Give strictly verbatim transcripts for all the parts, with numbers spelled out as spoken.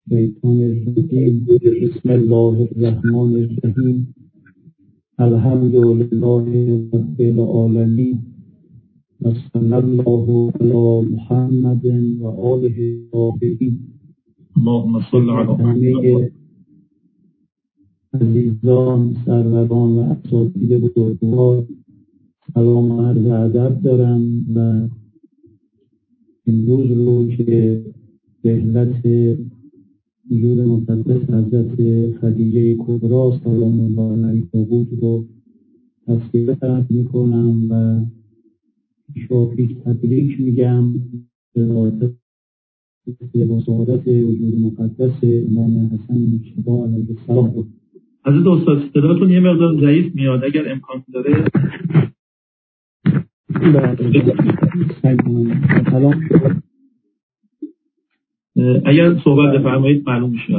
شیطان الرجیم. بسم الله الرحمن الرحیم. الحمد لله رب العالمین و صلی الله علی محمد و آله الطاهرین. اللهم صل علی محمد. عزیزان، سروران و اساتید بزرگوار، سلام و عرض ادب دارم و امروز رو که رحلت وجود مقدس حضرت خدیجه کبری سلام الله علیها بود رو تصویر فرد میکنم و پیشاپیش تبریک میگم به ذات و سعادت وجود مقدس امام حسن مجتبی علیه السلام. حضرت استاد صداتون یه مقدار ضعیف میاد، اگر امکان داره. سلام شد. اگر صحبت بفرمایید معلوم میشه.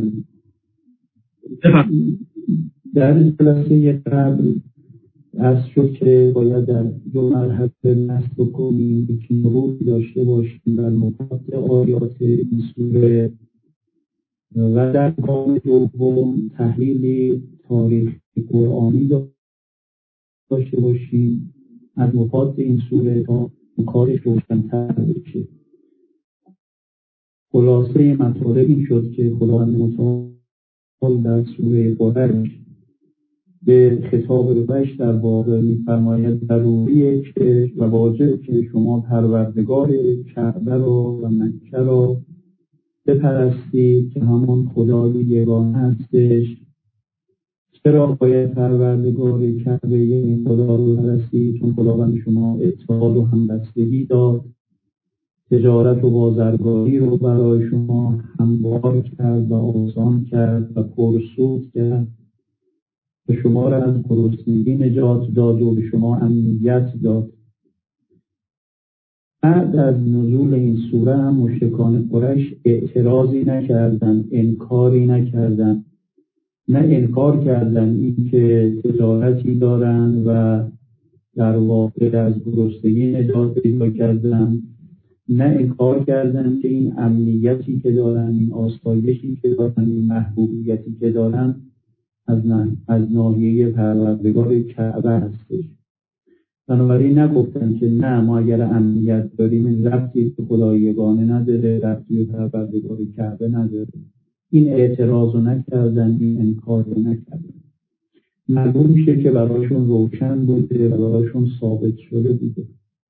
در جلسه قبل عرض شد که باید در دو مرحله نصب بکنیم، یکی مرور داشته باشیم بر مفاد آیات این سوره و در گام دوم تحلیل تاریخی قرآنی داشته باشیم از مفاد این سوره تا کارش روشن‌تر بشه. خلاصه مطالب این شد که خداوند متعال در سوره قریش به خطاب قریش در واقع می‌فرماید ضروریه که و واجبه که شما پروردگار کعبه را و مکه را بپرستید که همان خدای یگانه هستش. چرا باید پروردگار کعبه این خدا رو بپرستید؟ چون خداوند شما اعتقاد و همبستگی داد، تجارت و بازرگانی رو برای شما هموار کرد و آسان کرد و پرسود کرد و شما را از گرسنگی نجات داد و به شما امنیت داد. بعد از نزول این سوره هم مشرکان قریش اعتراضی نکردند، انکاری نکردند، نه انکار کردند این که تجارتی دارند و در واقع از گرسنگی نجات پیدا کردند، نه انکار کردند که این امنیتی که دارند، این آسایشی که دارند، این محبوبیتی که دارند از نه از ناحیه پروردگار کعبه هستش. بنابراین نگفتن که نه ما اگر امنیت داریم این ربطی به خدای یگانه نداره، ربطی به پروردگار کعبه نداره. این اعتراض رو نکردن، این انکار رو نکردن. معلوم میشه که برایشون روشن بوده و برایشون ثابت شده بوده.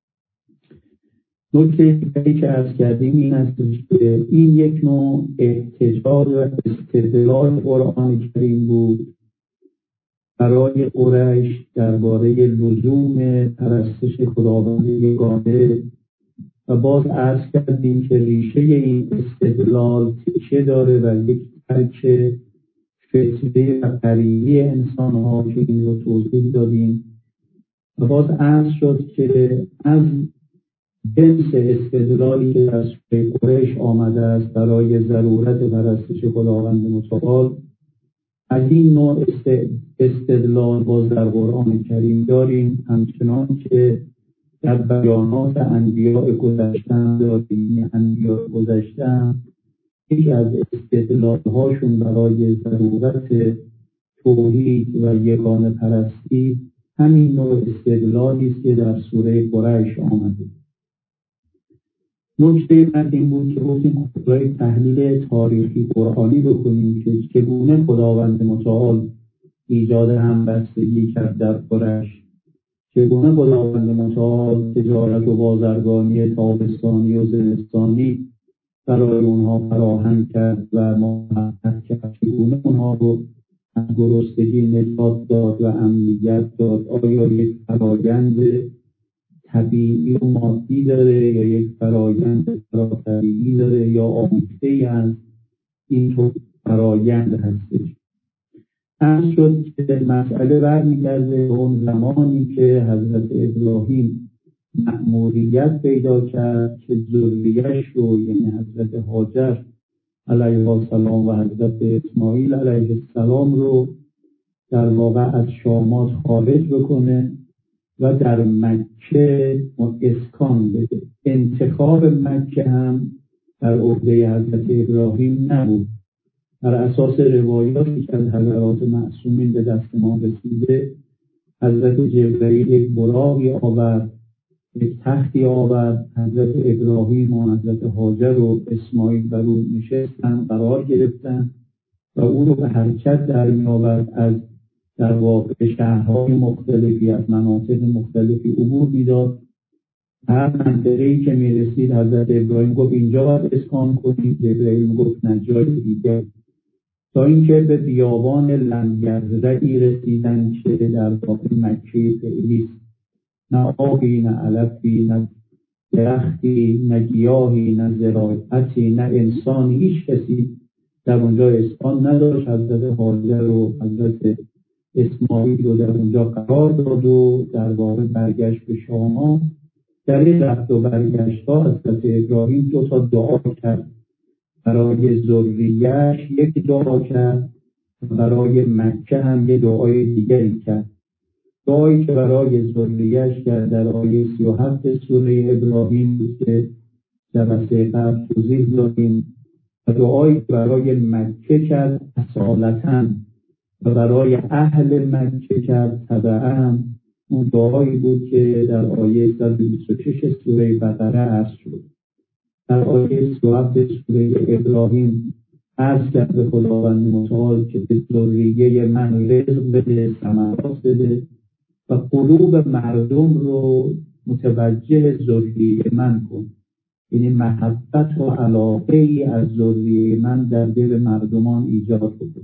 نکته دیگری که عرض کردیم این است که این یک نوع احتجاج و استدلال قرآن کریم بود برای قریش درباره لزوم پرستش خداوند یگانه و باز عرض کردیم که ریشه این استدلال تیشه داره و یک ترک فطری و طبیعی انسان ها که این رو توضیح دادیم و باز عرض شد که از جنس استدلالی که در سوره قریش آمده است برای ضرورت پرستش خداوند متعال، از این نوع استدلال باز در قرآن کریم داریم، همچنان که در بیانات انبیاء گذشتن داریم. انبیاء گذشتن یکی از استدلال هاشون برای ضرورت توحید و یگانه پرستی همین نوع استدلالی است که در سوره قریش آمده. نکته بعد این بود که گفتیم برای تحلیل تاریخی قرآنی بکنیم که چگونه خداوند متعال ایجاد همبستگی کرد در قریش، چگونه خداوند متعال تجارت و بازرگانی تابستانی و زمستانی برای اونها فراهم کرد و محقق کرد، چگونه اونها رو از گرسنگی نجات داد و امنیت داد. آیا یک فرایند طبیعی و مادی داره یا یک فرایند طبیعی داره یا آمیخته‌ای از این تو فرایند هستش؟ عرض شد که مسئله برمیگرده به اون زمانی که حضرت ابراهیم مأموریت پیدا کرد که ذریه‌اش رو، یعنی حضرت هاجر علیه السلام و حضرت اسماعیل علیه السلام رو در واقع از شامات خارج بکنه و در مکه اسکان بده. انتخاب مکه هم در عهده حضرت ابراهیم نبود. بر اساس روایاتی که از حضرات معصومین به دست ما رسیده، حضرت جبرئیل یک براقی آورد، یک تختی آورد، حضرت ابراهیم و حضرت هاجر و اسماعیل بر او نشستن، قرار گرفتن و او رو به حرکت در می آورد. از در واقع شهرهای مختلفی، از مناطق مختلفی عبور میداد. هر منطقه‌ای که می رسید حضرت ابراهیم گفت اینجا باید اسکان کنید، جبرئیل گفت نه جای دیگه، تا اینکه به بیابان لنگرزه‌ای رسیدن که در واقع مکه فعلی، نه آبی، نه علفی، نه درختی، نه گیاهی، نه زراعتی، نه انسانی، هیچ کسی در اونجا اسکان نداشت. حضرت هاجر و حضرت اسماعیل رو در اونجا قرار داد و در واقع برگشت به شام. در این رفت و برگشت‌ها حضرت ابراهیم دو تا دعا کرد. برای ذریه‌اش یک دعا کرد، برای مکه هم یک دعای دیگری کرد. دعایی که برای ذریه‌اش کرد در آیه سی و هفت سوره ابراهیم بود که جلسه قبل توضیح دادیم، و دعایی که برای مکه کرد اصالتاً و برای اهل مکه کرد تبعاً، اون دعایی بود که در آیه صد و بیست و شش سوره بقره عرض شد. در آیه سی و هفت سوره ابراهیم عرض کرد به خداوند متعال که به ذریه من رزق بده، ثمرات بده و قلوب مردم رو متوجه ذریه من کن. یعنی محبت و علاقه ای از ذریه من در دل مردمان ایجاد کن.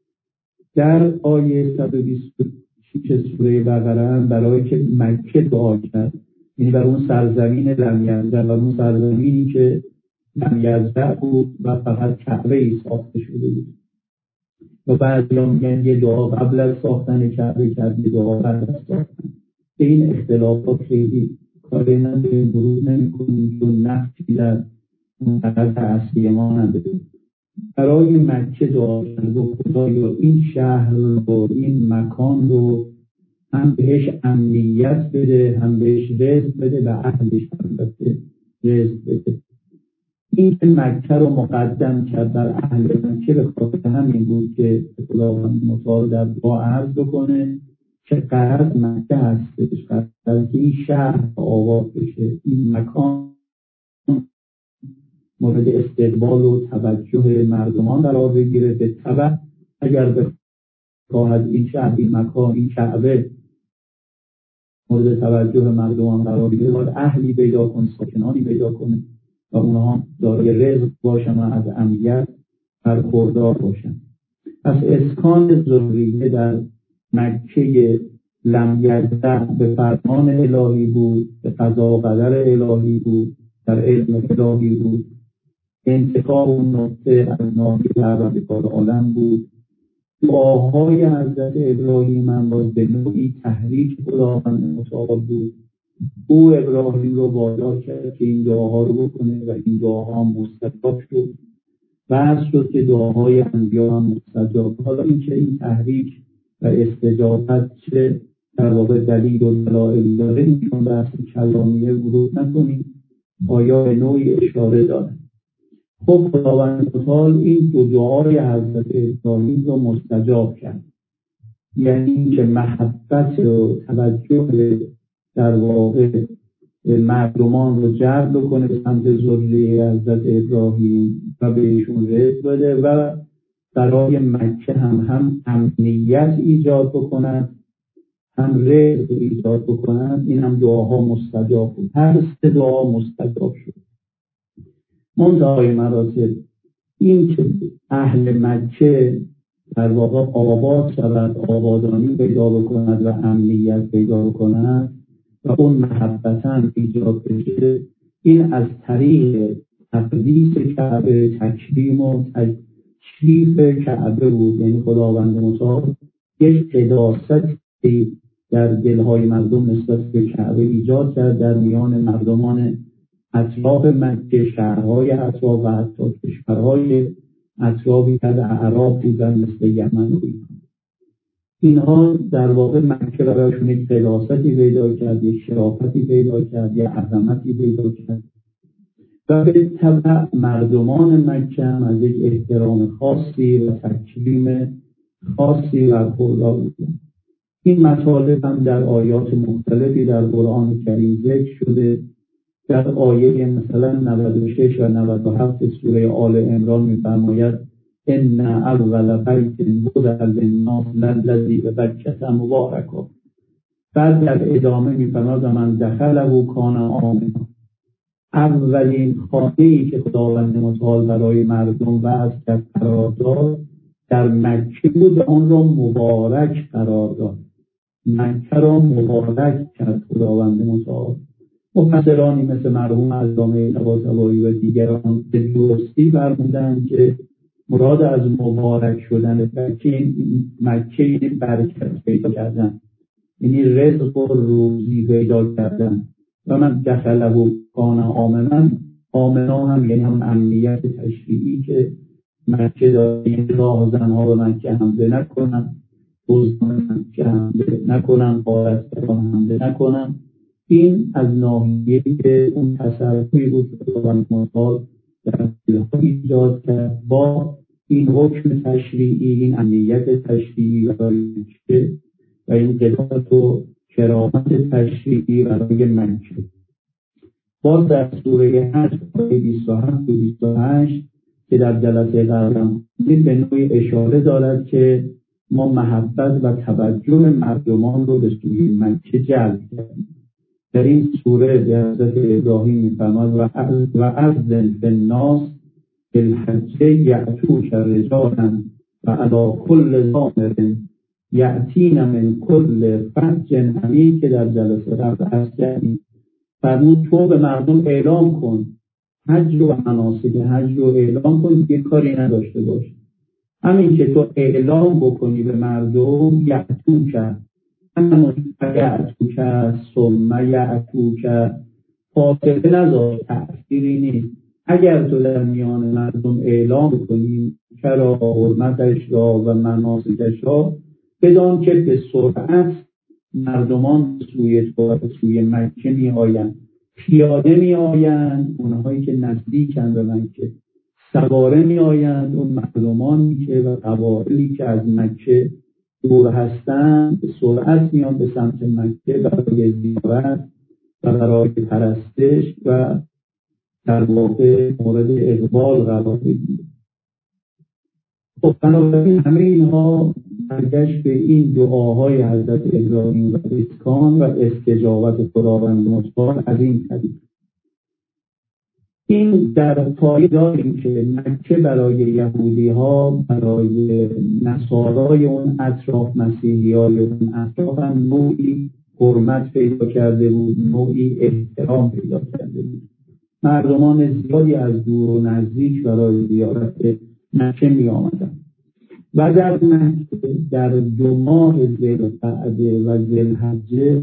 در آیه صد و بیست و شش سوره بقره برای که مکه دعا کرد، یعنی بر اون سرزمین لمیزده و اون سرزمینی که لمیزده بود و فقط کعبه ای ساخته شده بود. و بعضی هم میگن یه دعا قبل از ساختن کعبه کرد، یه دعا بعد از ساختن. به این اختلافات خیلی کاری نداریم، ورود نمی کنیم، چون نقشی در منطقه اصلی ما نداریم. برای مکه دعا کرد و خدایا این شهر رو، این مکان رو هم بهش امنیت بده، هم بهش رزق بده و اهلش البته رزق بده. این که مکه رو مقدم کرد بر اهل مکه به خاطر همین بود که خداوند متعال در دعا عرض بکنه که غرض مکه هستش، غرض که این شهر آباد بشه، این مکان مورد استقبال و توجه مردمان قرار بگیره. به تبع اگر بخواهد این شهر، این مکان، این کعبه مورد توجه مردمان قرار بگیره، باید اهلی پیدا کنه، ساکنانی پیدا کنه و اونها دارای رزق باشن و از امنیت برخوردار باشن. پس اسکان ذریه در مکه لمیزده به فرمان الهی بود، به قضا و قدر الهی بود، در علم الهی بود. انتخاب اون نقطه از ناحیه پروردگار عالم بود. دعاهای حضرت ابراهیم هم باز به نوعی تحریک خداوند متعال بود. او ابراهیم رو وادار کرد که این دعاها رو بکنه و این دعاها مستجاب شد. بحث شد که دعاهای انبیا هم مستجاب. حالا این که این تحریک و استجابت چه در واقع دلیل و دلایلی داره، این چون بحث کلامیه ورود نکنیم، آیا به نوعی اشاره داره. خب خداوند متعال این دو دعای حضرت ابراهیم رو مستجاب کرد، یعنی اینکه محبت و توجه در واقع مردمان رو جلب کنه سمت ذریه حضرت ابراهیم و بهشون رزق بده و برای مکه هم هم امنیت ایجاد بکنند، هم رزق ایجاد بکنند. این هم دعاها مستجاب بود. هر سه دعا مستجاب شد. منتهای مراتب این که اهل مکه در واقع آباد شود، آبادانی پیدا بکند و امنیت پیدا بکند و اون محبتاً ایجاد بشه، این از طریق تقدیس کعبه، تکریم و تشریف کعبه بود. یعنی خداوند متعال یک قداستی در دلهای مردم نسبت به کعبه ایجاد کرد، در میان مردمان اطراف مکه، شهرهای اطراف و حتی کشورهای اطرافی که در اعراب بودن مثل یمن و ایران. اینها در واقع مکه برایشون یک قداستی پیدا کرد، یک شرافتی پیدا کرد، یک عظمتی پیدا کرد و به طبع مردمان مکه هم از یک احترام خاصی و تکریم خاصی برخوردار بودند. این مطالب هم در آیات مختلفی در قرآن کریم ذکر شده. در آیه مثلا نود و شش و نود و هفت سوره آل عمران می‌فرماید ان اول بیت وضع للناس للذی ببکة مبارکا. بعد در ادامه می‌فرماید من دخله کان آمنا. اولین خانه‌ای که خداوند متعال برای مردم وضع کرد قرار داد در مکه بود، آن را مبارک قرار داد. مکه را مبارک کرد خداوند متعال. مفسرانی مثل مرحوم علامه طباطبایی و دیگران به درستی فرمودند که مراد از مبارک شدن مکه مکه برکت پیدا کردن، یعنی رزق و روزی پیدا کردن. و من دخله کان آمنا، آمنا هم یعنی هم امنیت تشریعی که مکه داره، راه زنها به مکه حمله نکنن، بزرگان مکه حمله نکنن، غارتگران حمله نکنن. این از ناحیه‌ای که اون تصرفی بود که خداوند متعال در دلها ایجاد کرد با این حکم تشریعی، این امنیت تشریعی برای مکه و این قدرت و کرامت تشریعی برای مکه. باز در سوره حج آیه بیست و هفت و بیست و هشت که در جلسه قبلم به نوعی اشاره دارد که ما محبت و توجه مردمان رو به سوی مکه جلب کردیم. در این سوره به حضرت ابراهیم می‌فرماید و اذن فی الناس بالحج یأتوک رجالا و علی کل ضامر یأتین من کل فج عمیق که در جلسه قبل عرض کردیم. فرمود تو به مردم اعلام کن حج و مناسک حج رو اعلام کن، یک کاری نداشته باش. همین که تو اعلام بکنی به مردم یأتوک همون یأتوک ثم یأتوک فاصله نذار، تأثیری نیست. اگر تو در میان مردم اعلام بکنی چرا حرمتش را و مناسکش را، بدان که به سرعت مردمان سوی تو و سوی مکه می آیند، پیاده می آیند اونهایی که نزدیکن به مکه، سواره می آیند اون مردمانی که و قبایلی که از مکه دور هستند، به سرعت میان به سمت مکه برای زیارت و برای پرستش و در واقع مورد اقبال قرار بگیرند. خب بنابراین همه اینها برگشت به این دعاهای حضرت ابراهیم و اسکان و استجابت خداوند متعال از این طریق. این در پای داریم که مکه برای یهودی ها، برای نصارای اون اطراف، مسیحی های اون اطراف هم نوعی حرمت پیدا کرده بود، نوعی احترام پیدا کرده بود. مردمان زیادی از دور و نزدیک برای زیارت مکه می آمدن و در مکه در دو ماه ذوالقعده و ذوالحجه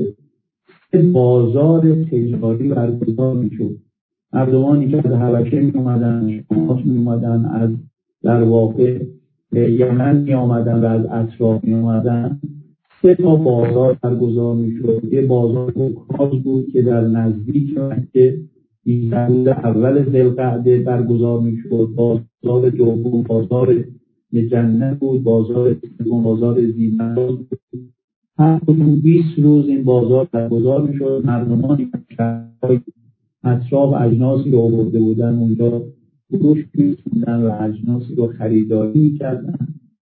بازار تجاری برگزار می شد. مردمانی که از حبشه می اومدن، شماس می اومدن، از در واقع یمن می آمدن و از اطراف می اومدن، سه تا بازار برگزار می شد. یه بازار اوکاز بود که در نزدیک مکه روز اول ذوالقعده برگزار می شد. بازار دوم بازار جنت بود، بازار سوم بازار زیباز بود. هر کدوم بیست روز این بازار برگزار می شد. مردمانی که اطراف اجناسی رو آورده بودن اونجا فروش می‌کردن و اجناسی رو خریداری می‌کردن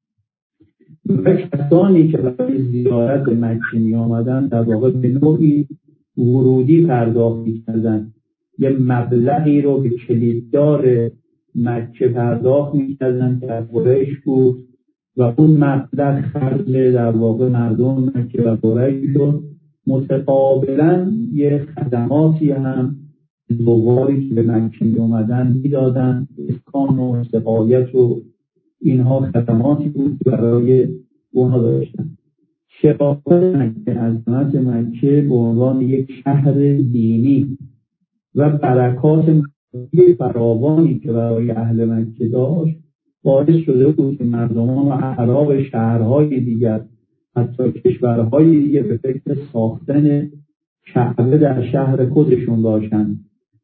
و کسانی که برای زیارت به مکه می‌آمدن در واقع به نوعی ورودی پرداخت می‌کردن. یه مبلغی رو به کلیددار مکه پرداخت می‌کردن که از قریش بود و اون مبلغ خرج در واقع مردم مکه و قریش شد. متقابلا یه خدماتی هم زواری که به مکه می اومدن می دادن، اسکان و سقایت و اینها خدماتی بود برای اونها داشتن. شرافت مکه، عظمت مکه به عنوان یک شهر دینی و برکات مالی فراوانی که برای اهل مکه داشت باعث شده بود که مردمان و اعراب شهرهای دیگر، حتی کشورهای دیگر، به فکر ساختن کعبه در شهر خودشون باشند.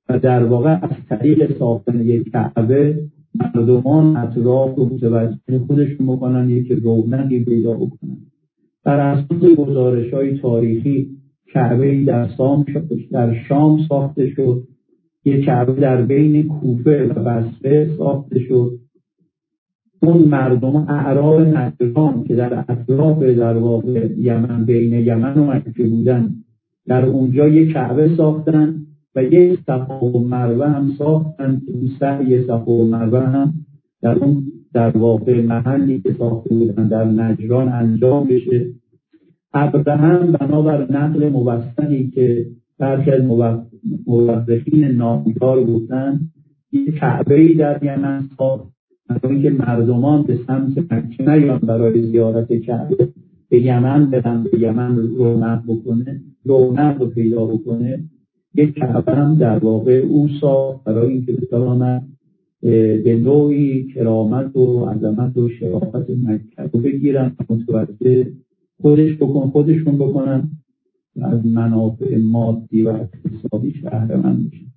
و در واقع از طریق ساختن یک کعبه مردمان اطراف رو متوجه خودشون بکنن، یک رونقی پیدا بکنن. بر اساس گزارش‌های تاریخی کعبه‌ای در شام در شام ساخته شد، یک کعبه در بین کوفه و بصره ساخته شد. اون مردم اعراب نجران که در اطراف در واقع یمن، بین یمن و مکه بودن، در اونجا یک کعبه ساختن و یک صفا و مروه هم ساختن که اون سعی صفا و مروه هم در اون در واقع محلی که ساخته بودن در نجران انجام بشه. ابراهیم بنابر نقل موثقی که برخی از مورخین نامدار گفتن، یک کعبه‌ای در یمن ساخت برای که مردمان به سمت مکه نیان برای زیارت کعبه، به یمن برن، به یمن رونق بکنه، رونق رو پیدا بکنه. یک کعبه هم در واقع او ساخت برای اینکه بتواند به نوعی کرامت و عظمت و شرافت مکه رو بگیرن و متوجه خودش بکن خودشون بکنن و از منافع مادی و اقتصادی بهره‌مند بشن.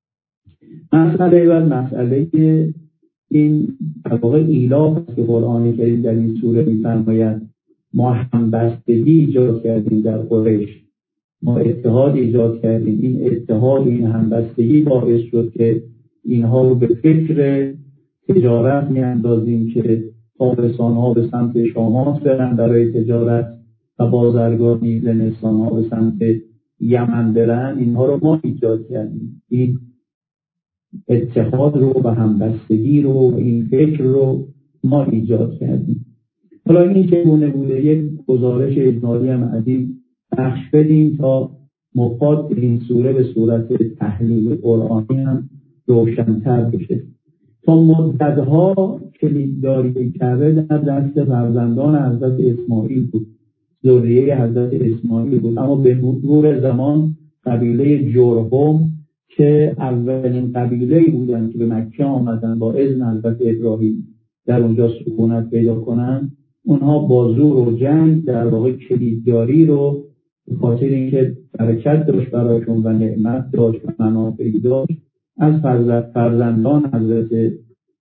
مسئله و مسئله این در واقع ایلاف که قرآن کریم در این سوره می‌فرماید ما همبستگی ایجاد کردیم در قریش، ما اتحاد ایجاد کردیم. این اتحاد و این همبستگی باعث شد که اینها رو به فکر تجارت می‌اندازیم که تابستان‌ها به سمت شامات برن برای تجارت و بازرگانی، زمستان‌ها به سمت یمن برن. اینها رو ما ایجاد کردیم. این اتحاد رو و همبستگی رو و این فکر رو ما ایجاد کردیم. حالا این چگونه بوده؟ یک گزارش اجمالی هم از این بخش بدیم تا مفاد این سوره به صورت تحلیل قرآنی هم روشن‌تر بشه. تا مدتها کلیدداری کعبه در دست فرزندان حضرت اسماعیل بود، ذریه حضرت اسماعیل بود، اما به مرور زمان قبیله جرهم که اولین قبیله‌ای بودن که به مکه آمدن با اذن حضرت ابراهیم در اونجا سکونت پیدا کنن، اونها با زور و جنگ در واقع کلیدداری رو به خاطر اینکه برکت داشت برایشون و نعمت داشت و منافعی داشت از فرزندان حضرت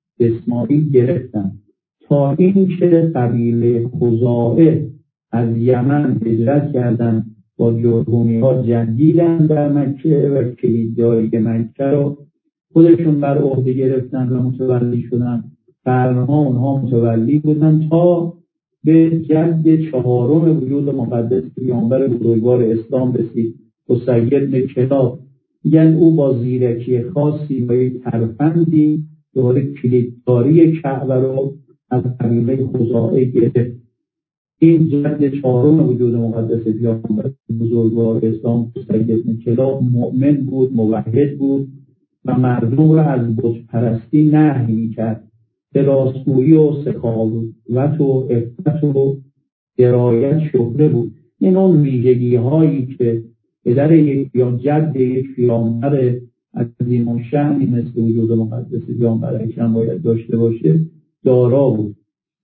اسماعیل گرفتن، تا اینکه قبیله خزاعه از یمن هجرت کردن، با جرهمی ها جنگیدن در مکه و کلیدداری مکه رو خودشون بر عهده گرفتن و متولی شدن. قرنها اونها متولی بودن تا به جد چهارم وجود مقدس پیامبر بزرگوار اسلام رسید، قصی بن کلاب. یعنی او با زیرکی خاصی و یک ترفندی دوباره کلیدداری کعبه رو از قبیله خزاعه گرفت. این جد چهارم وجود مقدس پیامبر بزرگوار اسلام قصی بن کلاب مؤمن بود، موحد بود و مردم را از بت پرستی نهی می‌کرد. به راستگویی و سخاوت و عفت و درایت شهره بود. این اون ویژگی هایی که پدر یک یا جد یک پیامبر عظیم الشأنی مثل وجود مقدس پیامبر اکرم باید داشته باشه دارا بود.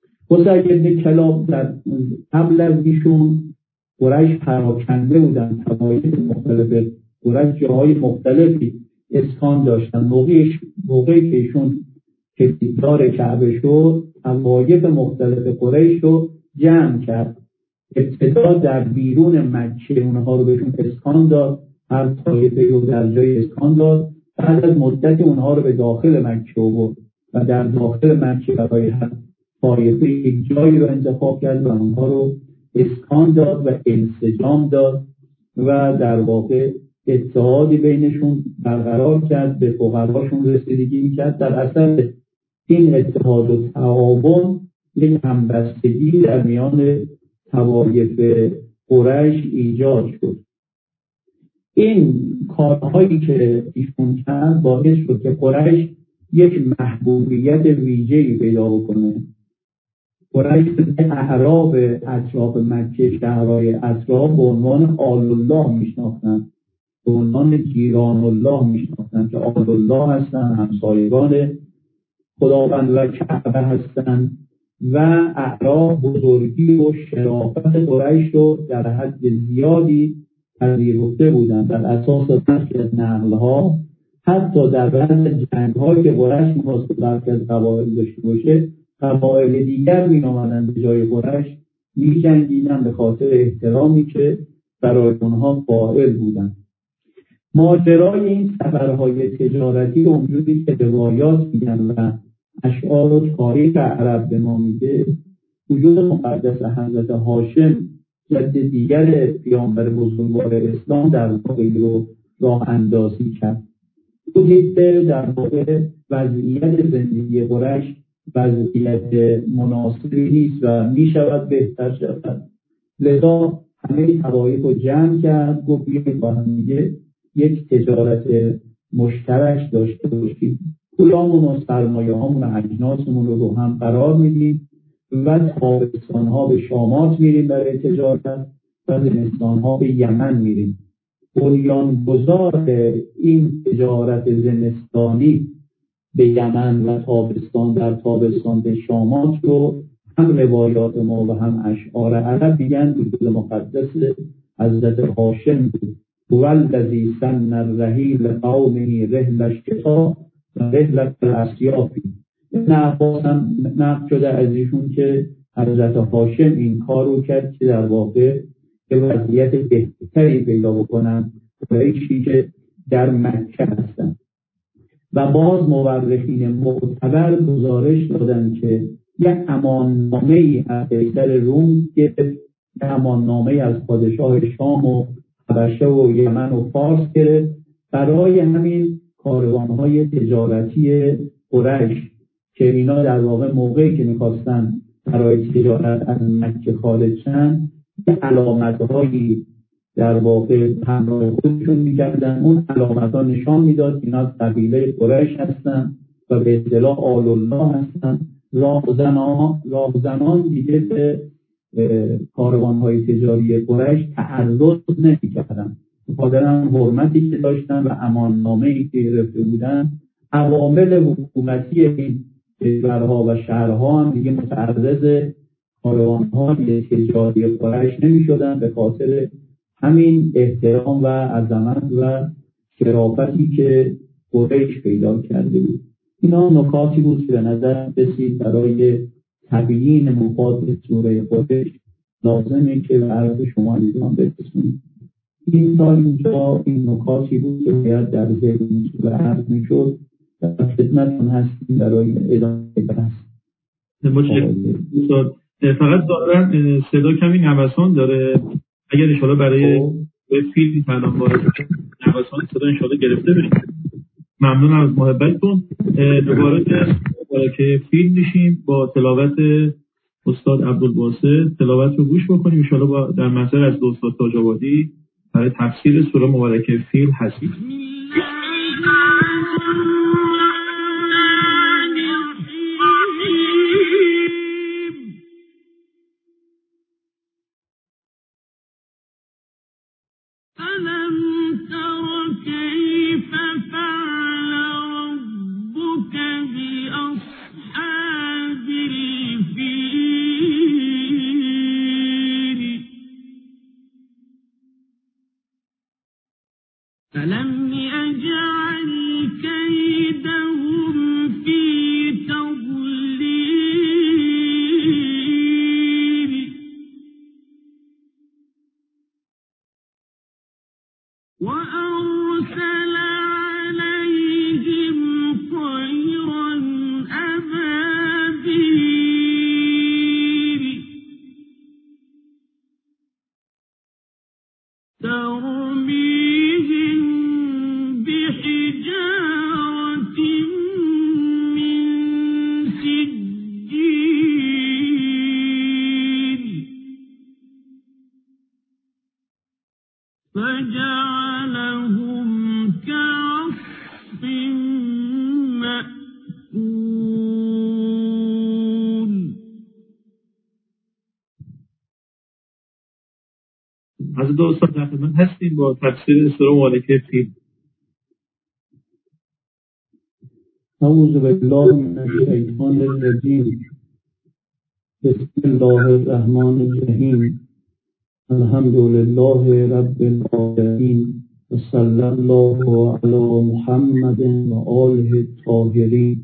قصی بن کلاب در قبل از ایشون قریش پراکنده بودن، طوایف مختلف قریش جاهای مختلفی اسکان داشتن. موقعی موقعی که ایشون کلیددار کعبه شد، طوایف مختلف قریش رو جمع کرد. ابتدا در بیرون مکه اونها رو بهشون اسکان داد، هر طایفه رو در جای اسکان داد. بعد از مدت اونها رو به داخل مکه آورد و در داخل مکه برای هر طایفه یک جایی رو انتخاب کرد و اونها رو اسکان داد و انسجام داد و در واقع اتحادی بینشون برقرار کرد، به فقراشون رسیدگی میکرد. در اصل این اتحاد و تعاون یک همبستگی در میان طوایف قریش ایجاد شد. این کارهایی که ایشون کرد باعث شد که قریش یک محبوبیت ویژه‌ای پیدا بکنه. قریش اعراب اطراف مکه، شهرهای اطراف به عنوان آل الله میشناختن، به عنوان جیران الله میشناختن که آل الله هستن، همسایگان خداوند و کعبه هستن. و اعراب بزرگی و شرافت قریش رو در حد زیادی پذیرفته بودند. در اساس برخی از نقل‌ها حتی در بعض جنگ‌هایی که قریش می‌خواست برخی از قبایل داشته باشه، قبایل دیگر می‌آمدن به جای قریش می‌جنگیدن به خاطر احترامی که برای اونها قائل بودن. ماجرای این سفرهای تجارتی اونجوری که روایات میگن و اشعار و تاریخ عرب به ما میگه، وجود مقدس حضرت هاشم جد دیگر پیامبر بزرگوار اسلام در واقع رو راه اندازی کرد. وجود در واقع وضعیت زندگی قریش وضعیت مناسبی نیست و میشود بهتر شود. لذا همه طوایف رو جمع کرد، گفت بیایید با هم دیگه یک تجارت مشترک داشته باشیم، پولامون و سرمایه هامون و اجناسمون رو رو هم قرار میدیم و تابستان ها به شامات میریم برای تجارت و زمستان ها به یمن میریم. بنیانگذار این تجارت زمستانی به یمن و تابستان در تابستان به شامات رو هم روایات ما و هم اشعار عرب میگن وجود مقدس حضرت هاشم بود. هو الذی سن الرحیل قومه رحل الشتاء و رحلة الاسیاف. این عباس هم نقل شده از ایشون که حضرت هاشم این کار رو کرد که در واقع به وضعیت بهتری پیدا بکنن قریشی که در مکه هستن. و باز مورخین معتبر گزارش دادن که یک اماننامه‌ای از قیصر روم گرفت، یک اماننامه‌ای از پادشاه شام و حبشه و یمن و فارس گرفت برای همین کاروان‌های تجارتی قریش که اینا در واقع موقعی که می‌خواستن برای تجارت از مکه خارج شدن علامت‌هایی در واقع همراه خودشون می‌کردن. اون علامت‌ها نشان میداد اینا از قبیله قریش هستن و به اصطلاح آل الله هستن. راهزنان راهزنان دیگه به کاروان‌های تجاری قریش تعرض نمی‌کردن، بخاطر اون حرمتی که داشتن و اماننامه‌ای که گرفته بودن. عوامل حکومتی این کشورها و شهرها هم دیگه متعرض کاروان‌های تجاری قریش نمی‌شدن به خاطر همین احترام و عظمت و شرافتی که قریش پیدا کرده بود. اینا نکاتی بود که به نظر رسید برای تبیین مفاد سوره قریش لازمه که به عرض شما دیدان برسونیم. این تا اینجا این نکاتی بود که باید در ذهن این سوره عرض میشد و خدمتتون هستیم برای ادامه بحث. فقط دارن صدا کمی نوسان داره، اگر انشاءالله برای فیلم سلام وارد نوسان صدا انشاءالله گرفته بشیم. ممنونم از محبتتون. دوباره که فیلم میشیم با تلاوت استاد عبدالباسط تلاوت رو گوش بکنیم انشاءالله با در محضر از استاد تاج‌آبادی برای تفسیر سوره مبارکه فیل هستیم. فلم يجعل كيدهم في تضليل وأرسل عليهم طيرا أبابيل ترميهم بحجارة من سجيل فجعلهم كعصف مأكول. از دو استاد در خدمت هستیم با تفسیر سوره مبارکه فیل. اعوذ بالله من الشیطان الرجیم. بسم الله الرحمن الرحیم. الحمد لله رب العالمین و صلی الله علی محمد و آله الطاهرین.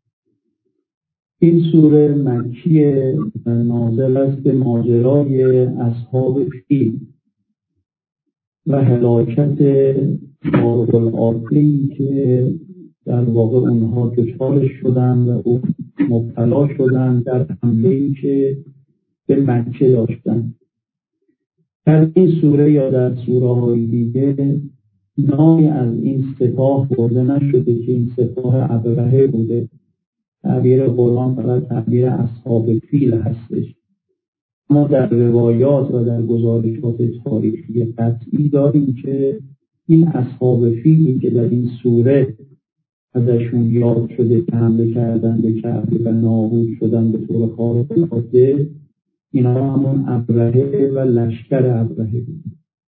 این سوره مکیه و نازل است به ماجرای اصحاب فیل و هلاکت خارق العاده‌ای که در واقع اونها دچارش شدن و مبتلا شدن در حمله‌ای که به مکه داشتن. در این سوره یا در سوره های دیگه نامی از این سپاه برده نشده که این سپاه ابرهه بوده. تعبیر قرآن فقط تعبیر اصحاب فیل هستش. ما در روایات و در گزارشات تاریخی قطعی داریم که این اصحاب فیلی که در این سوره ازشون یاد شده که حمله کردن به کعبه و نابود شدن به طور خارق العاده، اینا همون ابرهه و لشکر ابرهه بود.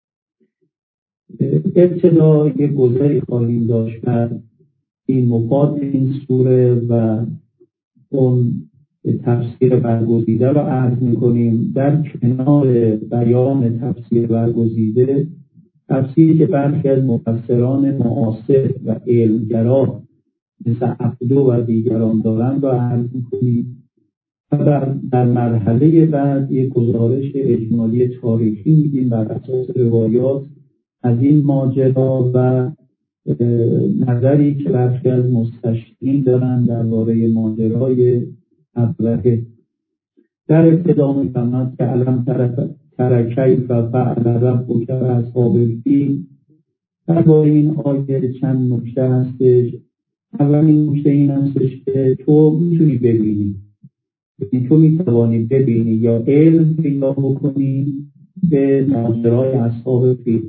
ابتدا یک گذری خواهیم داشت بر این مفاد این سوره و اون تفسیر برگزیده را عرض می‌کنیم. در کنار بیان تفسیر برگزیده، تفسیری که برخی از مفسران معاصر و علمگرا مثل عبدو و دیگران دارند را عرض می‌کنیم و در مرحله بعد یک گزارش اجمالی تاریخی میدیم بر اساس روایات از این ماجرا و نظری که برخی از مستشرقین دارند درباره ماجرای ابرهه. در ابتدا می‌فرماید که علم تر کیف فعل ربک باصحاب الفیل. درباره این آیه چند نکته هستش. اولین نکته این هستش که تو میتونی ببینی، تو میتوانی ببینی یا علم پیدا بکنی به ماجرای اصحاب فیل.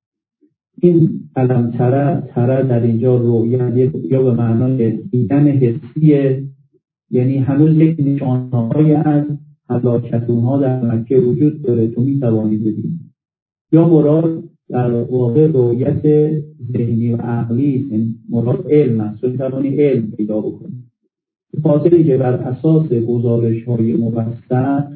این علم تره تره در اینجا رویت یا به معنای دیدن حسیه، یعنی هنوز یک نشانه‌های از هلاکت اونها در مکه وجود داره، تو میتوانی ببینی. یا مراد در واقع رویت ذهنی و عقلی است، مراد علم است، تو میتوانی علم پیدا بکنی. خاطری که بر اساس گزارش‌های موثق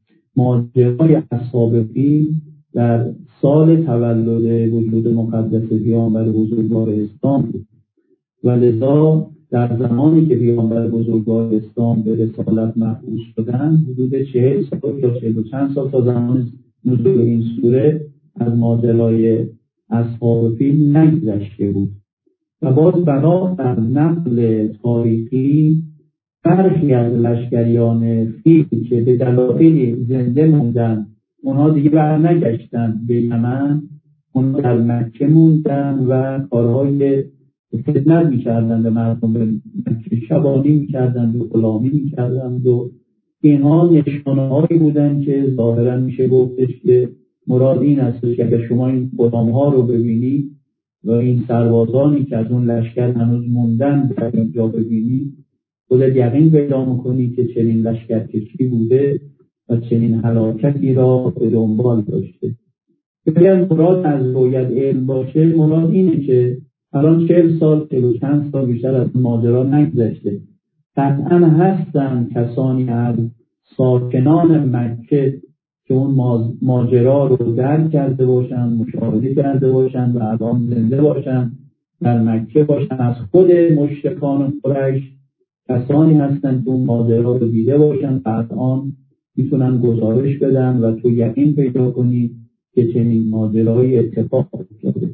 ماجرای اصحاب فیل در سال تولد وجود مقدس پیامبر بزرگوار اسلام بود و لذا در زمانی که پیامبر بزرگوار اسلام به رسالت مبعوث شدند حدود چهل سال یا چهل و چند سال تا زمان نزول این سوره از ماجرای اصحاب فیل نگذشته بود و باز بنا بر نقل تاریخی برخی از لشکریان فیل که به دلایلی زنده موندن، اونها دیگه برنگشتن به یمن، اونها در مکه موندن و کارهای خدمت میکردن به مردم مکه، شبانی میکردن و غلامی میکردن و اینها نشانه‌هایی بودن که ظاهرا میشه گفتش که مراد این است که اگر شما این غلام‌ها رو ببینی و این سربازانی که از اون لشکر هنوز موندن در اینجا ببینی، خودت یقین پیدا میکنی که چنین لشکرکشی بوده و چنین هلاکتی را به دنبال داشته. اگر مراد از رویت علم باشه، مراد اینه که الان چهل سال چهل و چند سال بیشتر از ماجرا نگذشته، قطعا هستن کسانی از ساکنان مکه که اون ماجرا رو درک کرده باشن، مشاهده کرده باشن و الان زنده باشن، در مکه باشن. از خود مشرکان قریش کسانی هستن که اون ماجرا رو دیده باشن و الان میتونن گزارش بدن و تو یقین پیدا کنی که چنین ماجرای اتفاق افتاده.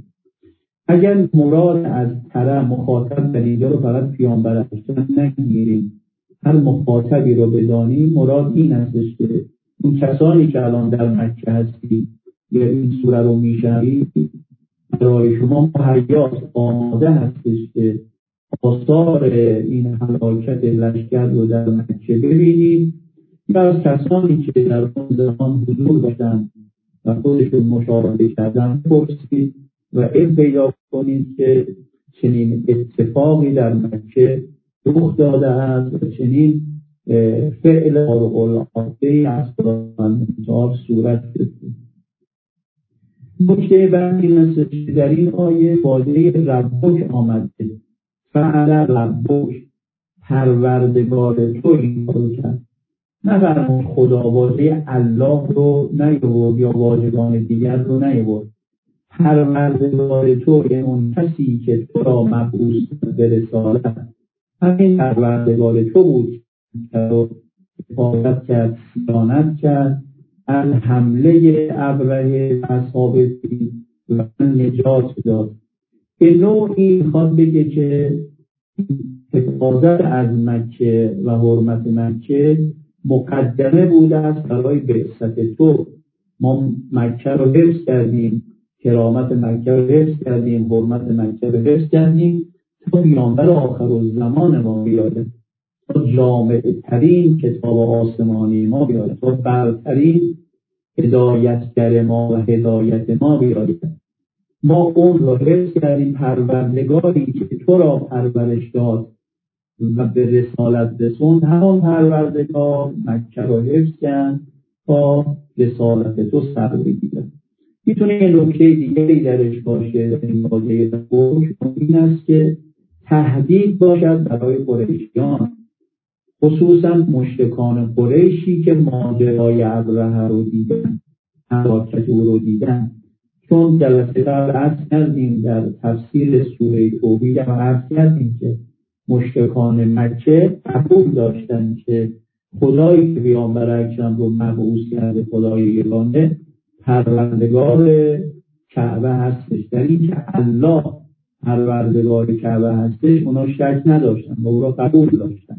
اگر مراد از طرف مخاطب در اینجا رو فقط پیامبر اکرم نگیریم، هر مخاطبی رو بدانیم، مراد این هستش که اون کسانی که الان در مکه هستی یا این سوره رو میشنوید، برای شما مهیاس آماده هستش که آثار این هلاکت لشکر رو در مکه ببینید یا از کسانی که در اون زمان حضور داشتن و خودشون مشاهده کردن پرسید و این پیدا کنید که چنین اتفاقی در مکه رخ داده است و چنین فعل خارق العاده از قرآن صورت گرفته. نکته بعد این است که در این آیه واژه ربک آمده، فعل ربک، پروردگار تو این کارو کرد. نه فرمود خدا، واژه الله رو نیاورد یا واژگان دیگر رو نیاورد، پروردگار تو، یعنی اون کسی که تو را مبعوث به رسالت، همین پروردگار تو بود که رو حفاظت کرد، صیانت کرد از حمله ابرهه اصحاب فیل و نجات داد. به نوعی میخواد بگه که حفاظت از مکه و حرمت مکه مقدمه بوده است برای بعثت تو. ما مکه رو حفظ کردیم، کرامت مکه رو حفظ کردیم، حرمت مکه رو حفظ کردیم تا پیامبر آخرالزمان ما بیاید، تا جامع ترین کتاب آسمانی ما بیاید، تا برترین هدایتگر ما و هدایت ما بیاید. ما اون رو حفظ کردیم، پروردگاری که تو را پرورش داد و به رسالت رسوند، همان پروردگار مکه را حفظ کرد تا رسالت تو سر بگیرد. میتونه یه نکته دیگری درش باشه در این واژه تبوک، این است که تهدید باشد برای قریشیان، خصوصا مشرکان قریشی که ماجرای ابرهه رو دیدن، حرکت او رو دیدن. چون جلسه قبل عرض کردیم در تفسیر سوره توحید هم عرض کردیم که مشرکان مکه قبول داشتن که خدایی که پیامبر اکرم رو مبعوث کرده، خدای یگانه، پروردگار کعبه هستش. در این که الله پروردگار کعبه هستش اونا شک نداشتن و او را قبول داشتن.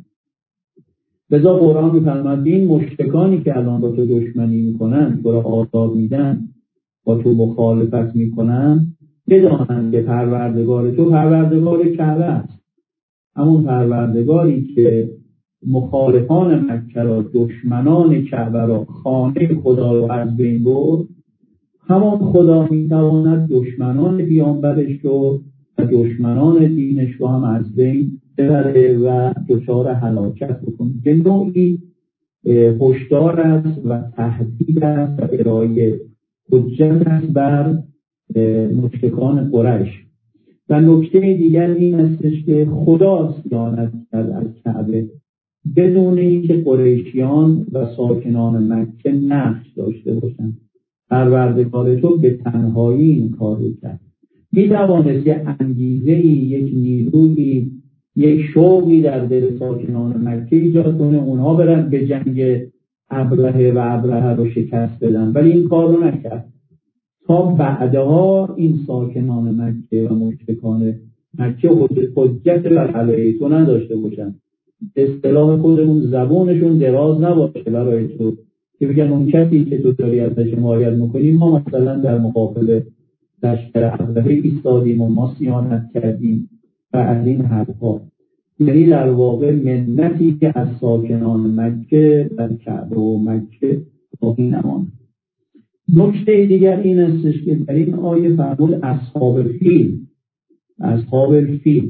لذا قرآن می‌فرماید این مشرکانی که الان با تو دشمنی میکنن، تو را آزار میدن، با تو مخالفت میکنن، بدانند که پروردگار تو پروردگار کعبه است. همون پروردگاری که مخالفان مکه را، دشمنان کعبه را، خانه خدا را از بین برد، همان خدا میتواند دشمنان پیامبرش رو و دشمنان دینش رو هم از بین ببره و دچار هلاکت بکنه. به نوعی هشدار است و تهدید است و ارائه حجت است بر مشرکان قریش. و نکته دیگر این استش که خدا صیانت کرد از کعبه بدون اینکه قریشیان و ساکنان مکه نقش داشته باشند. پروردگار تو به تنهایی این کار رو کرد. می توانست یک انگیزه‌ای، یک نیروی، یک شوقی در دل ساکنان مکه ایجاد کنه، اونها برن به جنگ ابرهه و ابرهه رو شکست بدن، ولی این کار رو نکرد. تا بعدها این ساکنان مکه و مشرکان مکه حجت بر علیه تو نداشته باشن، اصطلاح خودمون زبونشون دراز نباشه برای تو که بگن اون کسی که تو داری ازش حمایت میکنی ما مثلا در مقابل لشکر ابرهه ایستادیم و ما صیانت کردیم و از این حرفها. یعنی در واقع منتی که از ساکنان مکه در کعبه و مکه باقی نماند. نکته دیگر این استش که در این آیه فرمود اصحاب فیل، اصحاب فیل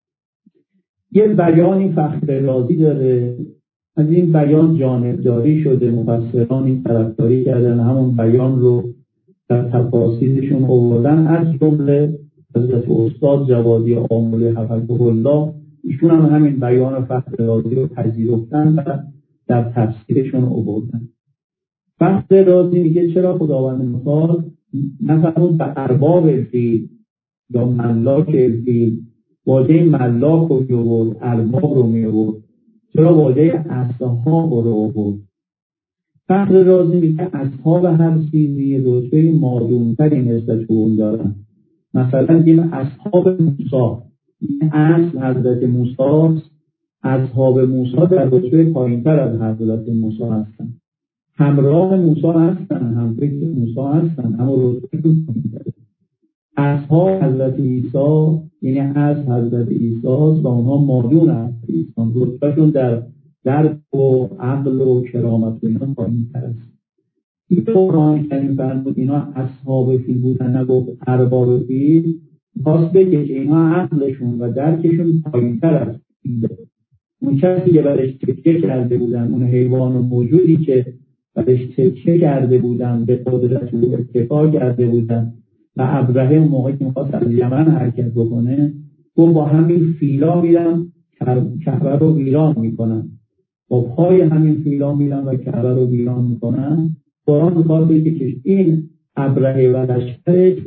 یه بیانی فخر رازی داره، از این بیان جانبداری شده، مفسران این طرفداری کردن، همون بیان رو در تفاسیرشون آوردن، از جمله حضرت استاد جوادی آملی حفظه الله، ایشون هم همین بیان فخر رازی رو پذیرفتن و در تفسیرشون آوردن. فخر رازی میگه چرا خداوند متعال نفرمود به ارباب فیل یا ملاک فیل، واژه ملاک رو می‌آورد، ارباب رو می‌آورد، چرا واژه اصحاب رو آورد؟ فخر رازی میگه اصحاب هر چیزی رتبه مادون‌تری نسبت به اون دارن. مثلا میگیم اصحاب موسی، اصل حضرت موسی، اصحاب موسی در رتبه پایین‌تر از حضرت موسی هستن، همراه موسی هستن، همفکر موسی هستن، اما رتبه پایین‌تره. اصحاب حضرت عیسی یعنی از حضرت عیسی و اونها مادون حضرت عیسی، رتبهشون در درک و عقل و کرامت و اینا پایین‌تر است. این قرآن کریم فرمود اینا اصحاب فیل بودن، نگفت ارباب فیل. خواست بگه که اینا عقلشون و درکشون پایین‌تر است. اون کسی که برش تکیه کرده بودن، اون حیوان و موجودی که برش تکیه کرده بودن، به قدرت او اتفاق کرده بودن و ابرهه اون موقعی که می‌خواست از یمن حرکت بکنه گفت با همین فیلا میرن کعبه رو ویران میکنن، با پای همین فیلا میرن و کعبه رو ویران میکنن. قرآن می‌خواد بگه که این ابرهه و لشکرش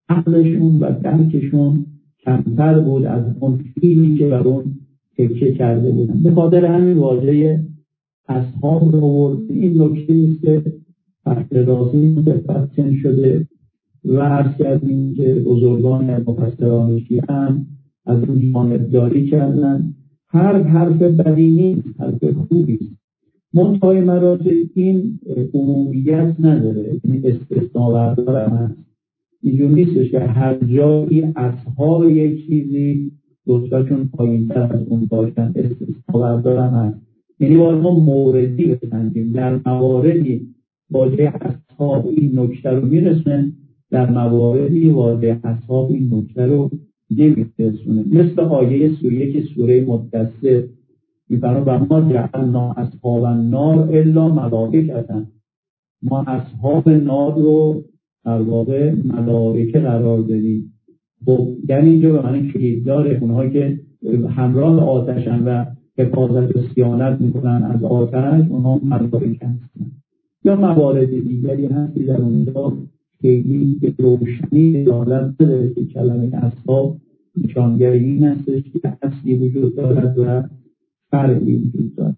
عقلشون و درکشون کمتر بود از اون فیلی که بر اون تکیه کرده بودن. به خاطر همین واژه اصحاب رو آورد. این نکته است که فصل رازی متفصل شده و عرض کردیم که بزرگان از مفسران شیعه هم از اون جانبداری کردن. هر حرف بدی نیست، حرف خوبی است. منتهای مراجع این عمومیت نداره، این استثناء بردار هم هست. اینجور نیستش که هر جایی اصحاب یک چیزی رتبهشون پایین‌تر از اون باشن، استثناء بردار هم هست. یعنی باید ما موردی بسنجیم. در مواردی واژه اصحاب این نکته رو میرسونه، در مواردی واژه اصحاب این نکته رو نمیرسونه. مثل آیه سوره که سوره مدثر میفرماید و ما جعلنا اصحاب النار الا ملائکة، ما اصحاب نار رو در واقع ملائکه قرار دادیم. خب یعنی اینجا به معنی کلیددار اونهایی که همراه آتشن و حفاظت و صیانت میکنن از آتش، اونها ملائکه هستن. یا موارد دیگری هستی در اونجا خیلی به روشنی دلالت نداره که کلمه اصحاب نشانگری این هستش که اصلی وجود دارد و فرقی وجود دارد.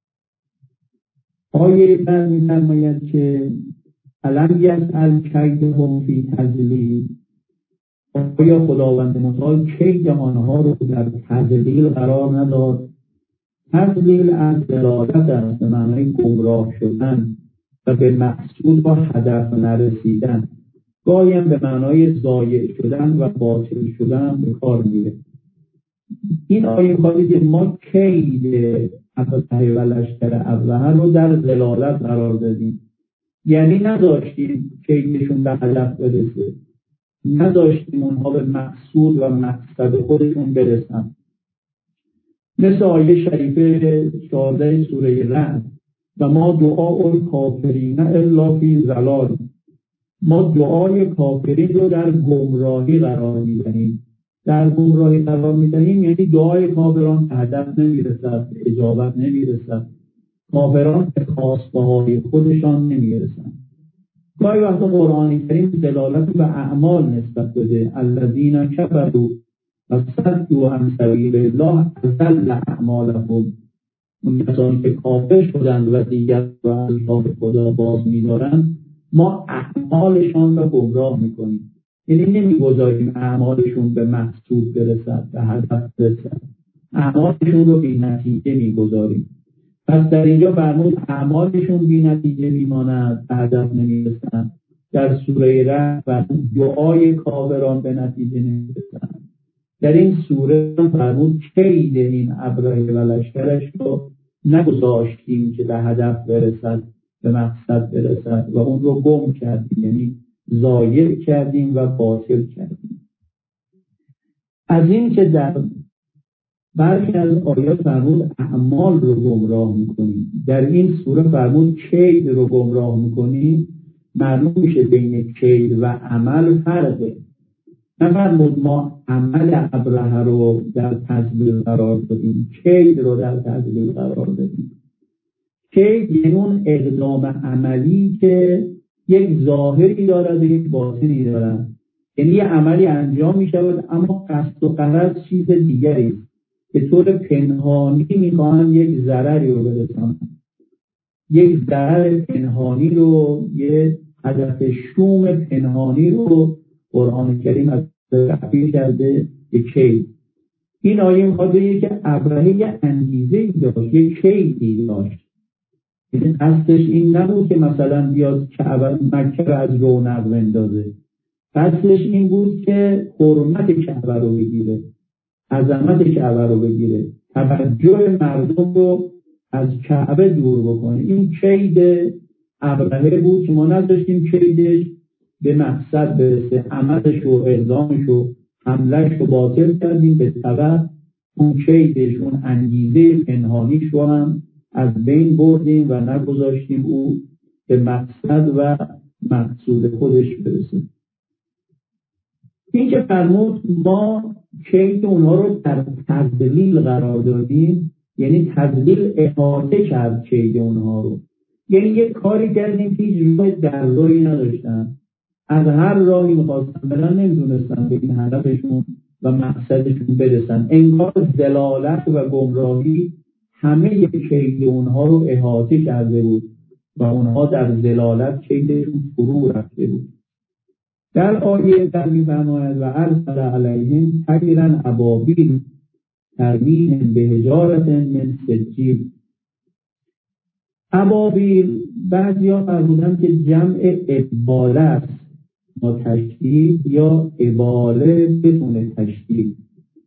آیه بعد می‌فرماید که الم یسأل کیدهم فی تضلیل، آیا خداوند متعال کید آنها رو در تضلیل قرار نداد؟ تضلیل از دلالت است به معنای گمراه شدن و به مقصود و هدف نرسیدن. گاهی هم به معنای ضایع شدن و باطل شدن هم به کار میره. این آیه خواهید که ما کید ابرهه و لشکر ابرهه رو در دلالت قرار دادیم، یعنی نداشتیم کیدشون به هدف برسه، نداشتیم اونها به مقصود و مقصد خودشون برسن. مثل آیه شریفه چهارده سوره رعد و ما دعای کافرین الا فی ضلال، ما دعای کافرین رو در گمراهی قرار میدهیم. در گمراهی قرار میدهیم یعنی دعای کافران هدف نمیرسد، اجابت نمیرسد، کافران به خواسته های خودشان نمیرسند. گاهی وقتا قرآن کریم دلالت به اعمال نسبت داده، الذین کفروا و صدوا عن سبیل الله اضل اعمالهم، اون کسانی که کافر شدند و دیگر را از راه خدا باز می‌دارند ما اعمالشان را گمراه می‌کنیم. یعنی نمی‌گذاریم اعمالشون به مقصود برسد، به هدف برسد، اعمالشون رو بی نتیجه می‌گذاریم. پس در اینجا فرمود اعمالشون بی نتیجه می‌ماند، به هدف نمی‌رسند. در سوره رعد فرمود دعای کافران به نتیجه نمی‌رسند. در این سوره فرمود کید این ابرهه و لشکرش رو نگذاشتیم که به هدف برسد، به مقصد برسد و اون رو گم کردیم، یعنی ضایع کردیم و باطل کردیم. از این که در برخی از آیات فرمود اعمال رو گمراه میکنیم، در این سوره فرمود کید رو گمراه میکنیم، معلوم میشه بین کید و عمل فرقه. نفرمود ما عمل ابرهه رو در تضلیل قرار دادیم، کید رو در تضلیل قرار دادیم. کید یعنی اون اقدام عملی که یک ظاهری دارد و یک باطنی دارد، یعنی یه عملی انجام می شود اما قصد و غرض چیز دیگری، به طور پنهانی میخواهند یک ضرری رو برسانند، یک ضرر پنهانی رو، یک هدف شوم پنهانی رو قرآن کریم از تعبیر کرده به کید. این آیه میخواد بگه که ابرهه یه انگیزه‌ای داشت، یک کیدی داشت. یعنی قصدش این نبود که مثلا بیاد کعبه مکه رو از رونق بندازه، قصدش این بود که حرمت کعبه رو بگیره، عظمت کعبه رو بگیره، توجه مردم رو از کعبه دور بکنه. این کید ابرهه بود که ما نداشتیم کیدش به مقصد برسه، عملش و اقدامش و حملش رو باطل کردیم، به طبع اون کیدش، اون انگیزه پنهانیش رو هم از بین بردیم و نگذاشتیم او به مقصد و مقصود خودش برسه. این که فرمود ما کید اونها رو در تضلیل قرار دادیم، یعنی تضلیل احاطه کرد کید اونها رو، یعنی یک کاری کردیم که هیچ راه در روی نداشتن، از هر راهی میخواستن برن نمیدونستن به این هدفشون و مقصدشون برسن. انگار ضلالت و گمراهی همه کید اونها رو احاطه کرده بود و اونها در ضلالت کیدشون فرو رفته بود. در آیه در می‌فرماید و ارسل علیهم طیرا ابابیل ترمیهم بحجارة من سجیل. ابابیل بعضیا فرمودن که جمع اباله است با تشدید یا اباله بدون تشدید.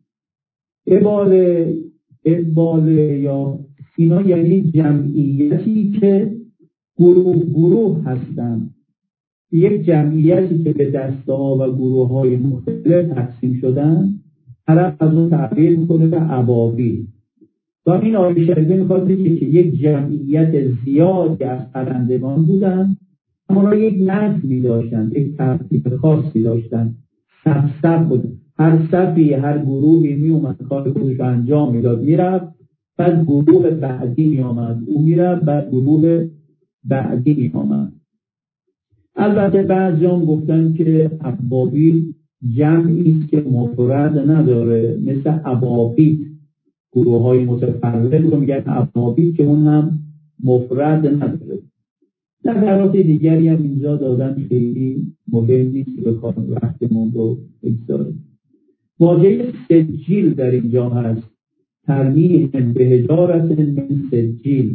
اباله اباله یا اینا یعنی جمعیتی که گروه گروه هستند، یک جمعیتی که به دسته‌ها و گروه‌های مختلف تقسیم شدن. عرب از اون تعبیر میکنه به ابابیل. و این آیه شریفه میخواد بگه که یک جمعیت زیادی از پرندگان بودن، اما یک نظمی داشتن، یک ترتیب خاصی داشتن، صف صف بود. هر صفی هر گروهی می اومد کار خودش انجام میداد میرفت، بعد گروه بعدی می آمد او میرفت، بعد گروه بعدی می آمد. البته بعضیان گفتن که ابابیل جمعی است که مفرد نداره، مثل ابابیل گروه های متفرد رو میگن ابابیل که اون هم مفرد نداره. نظرات دیگری هم اینجا دادن، خیلی مهم نیست که به کار وقتمون رو بگذاریم. واژه سجیل در اینجا هست، ترمیهم بحجارة من سجیل.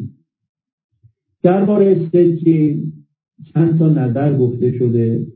درباره سجیل چند تا نظر گفته شده.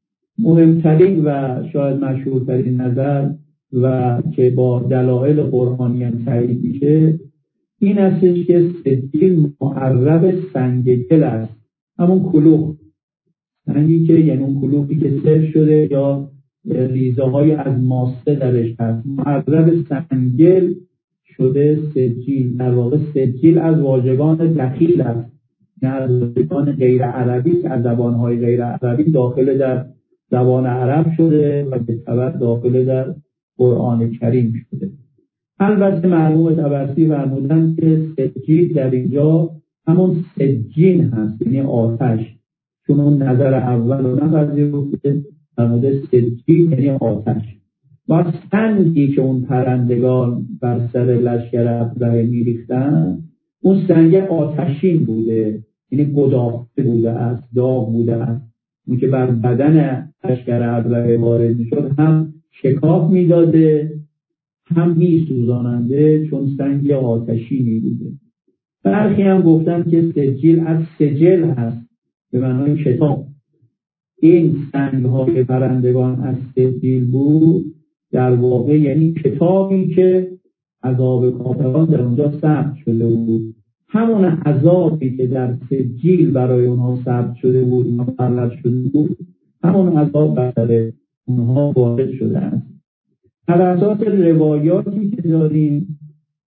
مهمترین و شاید مشهورترین نظر و که با دلایل قرآنی هم تایید میشه این هستش که سجیل معرب سنگ دل است، همون کلوخ، سنگی که یعنی اون کلوخی که سر شده یا ریزه های از ماسه درش هست، معرب سنگل شده سجیل. در واقع سجیل از واژگان دخیل است، نه از واژگان غیر عربی که از زبانهای غیر عربی داخل در زبان عرب شده و به تبع داخل در قرآن کریم شده. البته مرحوم طبرسی فرمودن که سجیل در اینجا همون سجین هست، یعنی آتش، چون اون نظر اول رو نپذیرفته، فرموده سجیل یعنی آتش. و سنگی که اون پرندگان بر سر لشکر ابرهه میریختن، اون سنگ آتشین بوده، یعنی گداخته بوده است، داغ بوده است. اون که بر بدن لشکر ابرهه وارد میشد هم شکاف میداده هم میسوزاننده، چون سنگ آتشینی بوده. برخی هم گفتن که سجیل از سجل هست به معنای کتاب. این سنگ های پرندگان از سجیل بود، در واقع یعنی کتابی که عذاب کافران در اونجا ثبت شده بود. همون عذابی که در سجیل برای اونها ثبت شده بود، مقرر شده بود، همون عذاب برای اونها وارد شده است. در اساس روایاتی که داریم،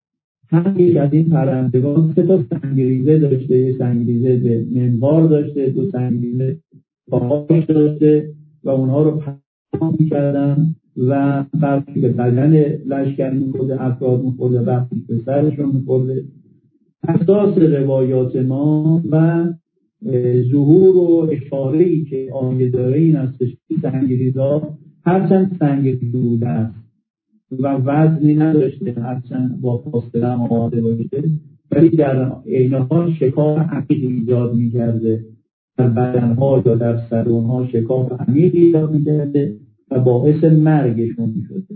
هم یک از این پرندگان سه تا سنگریزه داشته، یک سنگریزه به منقار داشته، دو سنگریزه پاهاش داشته و اونها رو پناه می‌کردن و برخی به بدن لشکر می‌خورده، افراد می‌خورده، برخی به سرشون می‌خورده. اساس روایات ما و ظهور و اشاره‌ای که آیه داره این هستش که سنگریزها هرچند سنگریزه بوده است و وزنی نداشته، هرچند با فاصله هم آماده باشه، ولی در عین حال شکاف عمیق ایجاد می‌کرده، در بدنها یا در سرونها شکاف عمیق ایجاد می‌کرده و باعث مرگشون می‌شده.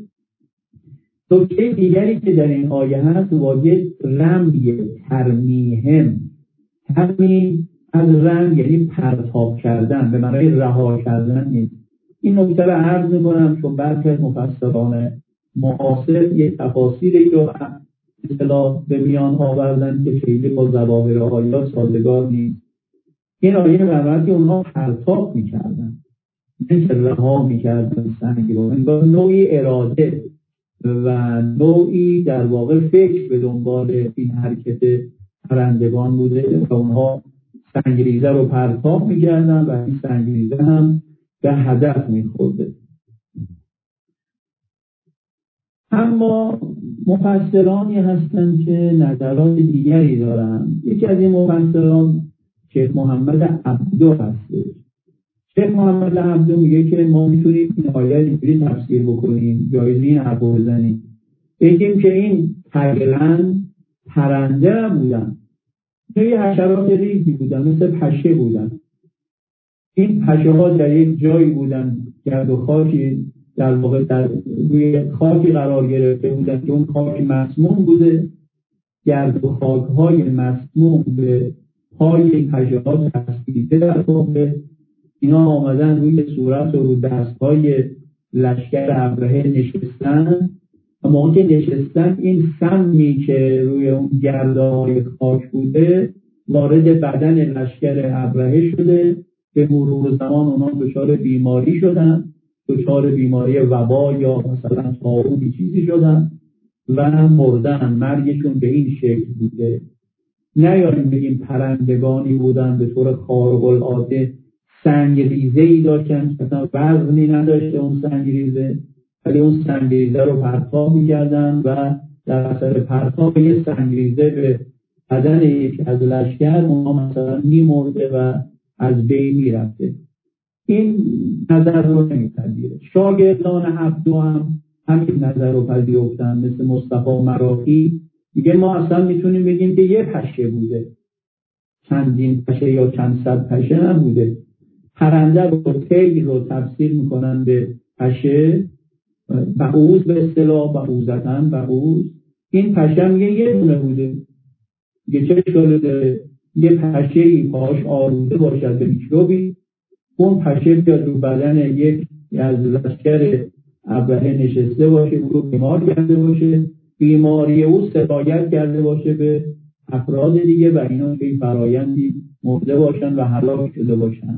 نکته دیگری که در این آیه هست واژه رمی، ترمیهم. ترمیم از رم یعنی پرتاب کردن، به معنای رها کردن نیست. این نکته رو عرض می‌کنم چون برخی از مفسران معاصر یک تفاسیری رو اصطلاح به میان آوردن که خیلی با ظواهر آیات سازگار نیست. این آیه می‌فرماید که اونها پرتاب می‌کردن، نه که رها می‌کردن سنگ رو. انگار نوعی اراده و نوعی در واقع فکر به دنبال این حرکت پرندگان بوده و اونها سنگریزه رو پرتاب می‌کردن و این سنگریزه هم به هدف می‌خورده. اما مفسرانی هستند که نظرات دیگری دارند. یکی از این مفسران شیخ محمد عبدو هستش. شیخ محمد عبدو میگه که ما میتونیم این آیه اینجوری تفسیر بکنیم، جایزی این حرف بزنیم، بگیم که این طیرن پرنده نبودن، یه حشرات ریزی بودن، مثل پشه بودن. این پشه ها در یک جایی بودن، گرد و خاکی در واقع در روی خاکی قرار گرفته بودن که اون خاک مسموم بوده، گرد و خاک های مسموم به پای این پشه ها تسبیده در واقع. اینا آمدن روی صورت و رو دست های لشکر ابرهه نشستن و موقع که نشستن این سمی که روی اون گرده های خاک بوده وارد بدن لشکر ابرهه شده. به مرور زمان اونا دچار بیماری شدن، دچار بیماری وبا یا مثلا طاعون چیزی شدن و مردن. مرگشون به این شکل بوده. نیاریم بگیم پرندگانی بودن به طور خارق العاده سنگریزه‌ای داشتن، مثلا وزنی نداشته اون سنگریزه، ولی اون سنگریزه رو پرتاب می‌کردن و در اثر پرتاب یه سنگریزه به بدن یک از لشکر اونها مثلا می‌مرده و از بین می‌رفته. این نظر رو نمی‌پذیره. شاگردان عبدو هم همین نظر رو پذیرفتن، مثل مصطفی مراغی میگه ما اصلا میتونیم بگیم که یه پشه بوده، چندین پشه یا چند صد پشه نبوده. پرنده رو طیر رو تفسیر میکنن به پشه، بعوض به اصطلاح، بعوضتن بعوض. این پشه میگه یه دونه بوده، یه چه اشکالی داره؟ یه پشه‌ای پاش آلوده باشد به میکروبی، اون پشه بیاد رو بدن یک از لشکر ابرهه نشسته باشه، او رو بیمار کرده باشه، بیماری او سرایت کرده باشه به افراد دیگه و اینا به فرایندی مرده باشن و هلاک شده باشن.